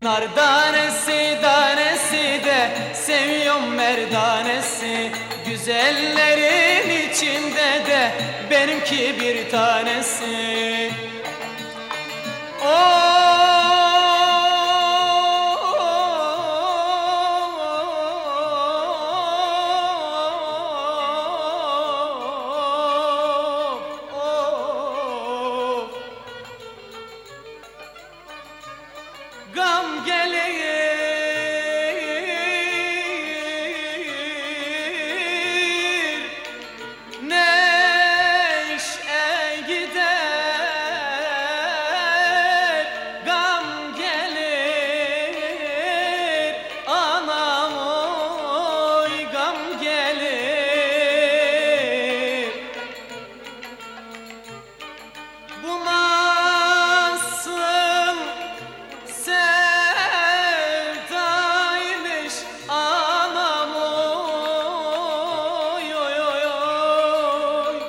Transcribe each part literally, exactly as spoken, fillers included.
Nardanesi danesi de seviyorum merdanesi. Güzellerin içinde de benimki bir tanesi. Oh! Gam gelir, neşe gider. Gam gelir, anam oy gam gelir. Bu nasıl sevdaymış anam oy oy oy oy.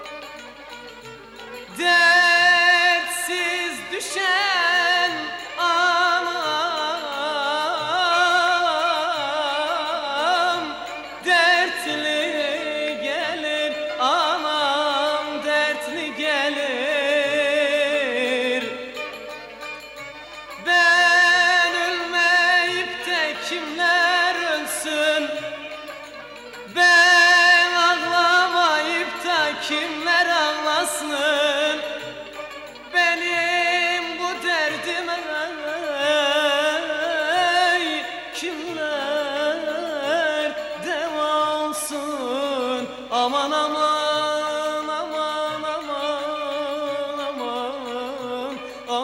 Dertsiz düşen anam dertli gelir, anam dertli gelir. Ben ölmeyip de kimler ölsün, ben ağlamayıp da kimler ağlasın. Benim bu derdime kimler deva olsun. Aman aman aman aman aman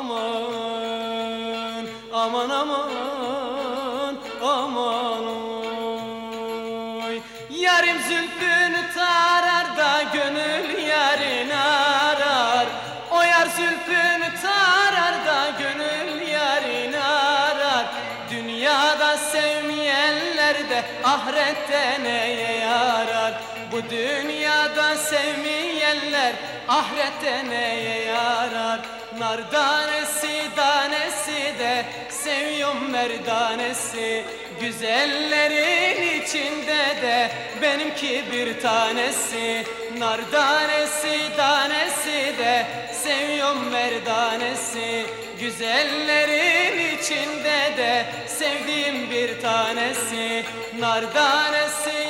aman aman aman aman oy. Yarim zülfünü tarar da gönül yarın arar. O yar zülfünü tarar da gönül yarın arar. Dünyada sevmeyenler de ahirette neye yarar? Bu dünyada sevmeyenler ahirette neye yarar? Nardanesi danesi de seviyorum merdanesi. Güzellerin içinde de benimki bir tanesi. Nardanesi danesi de seviyorum merdanesi. Güzellerin içinde de sevdiğim bir tanesi. Nardanesi